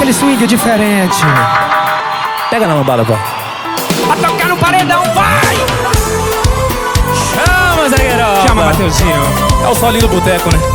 aquele swing diferente. Pega na lambada, pô. Pra tocar no paredão, vai! Chama, zagueirão. Chama, Mateuzinho. É o solinho do boteco, né?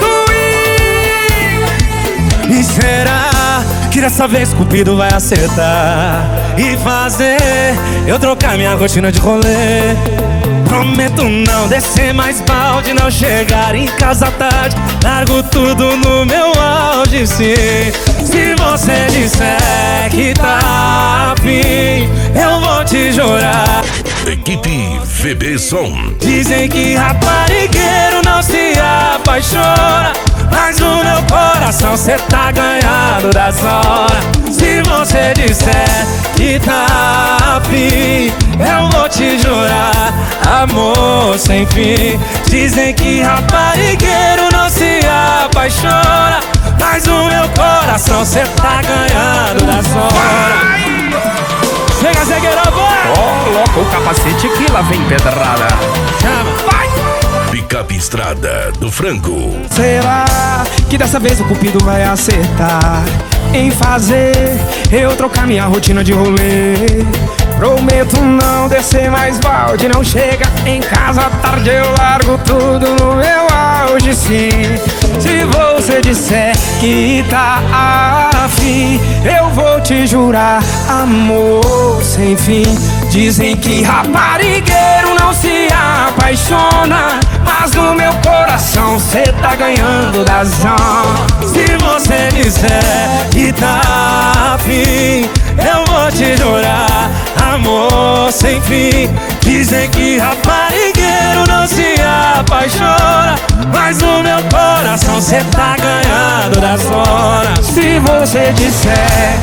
E será que dessa vez Cupido vai acertar e fazer eu trocar minha rotina de rolê? Prometo não descer mais balde, não chegar em casa tarde, largo tudo no meu auge, sim. Se você disser que tá afim, eu vou te jurar. Equipe VB Som. Dizem que raparigueiro não se apaixona, mas no meu coração cê tá ganhando das horas. Se você disser que tá afim, eu vou te jurar, amor sem fim. Dizem que raparigueiro não se apaixona, mas no meu coração cê tá ganhando das horas. Chega, zagueirão, bora! Coloca o capacete que lá vem pedrada. Chama, vai! Picape Estrada do Frango. Será que dessa vez o Cupido vai acertar em fazer eu trocar minha rotina de rolê? Prometo não descer mais balde, não chega em casa tarde, eu largo tudo no meu auge, sim. Se você disser que tá afim, eu vou te jurar, amor sem fim. Dizem que raparigueiro não se apaixona, mas no meu coração cê tá ganhando das horas. Se você disser que tá afim, eu vou te jurar, amor sem fim. Dizem que raparigueiro não se apaixona, mas no meu coração cê tá ganhando das horas. Se você disser,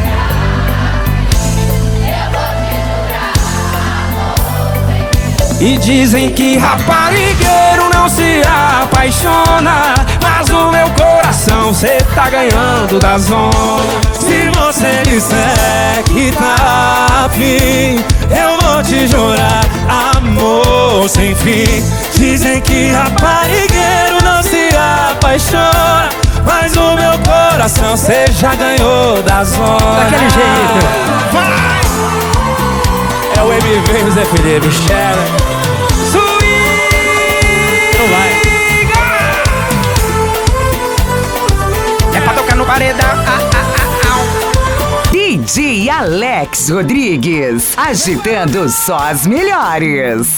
e dizem que raparigueiro não se apaixona, mas no meu coração cê tá ganhando das ondas. Se você disser que tá afim, eu vou te jurar, amor sem fim. Dizem que raparigueiro não se apaixona, mas no meu coração cê já ganhou das ondas. daquele jeito. Vai! É o MV e o Zé Felipe, Michele. Não vai. É pra tocar no paredão. DJ Alex Rodrigues, agitando só as melhores.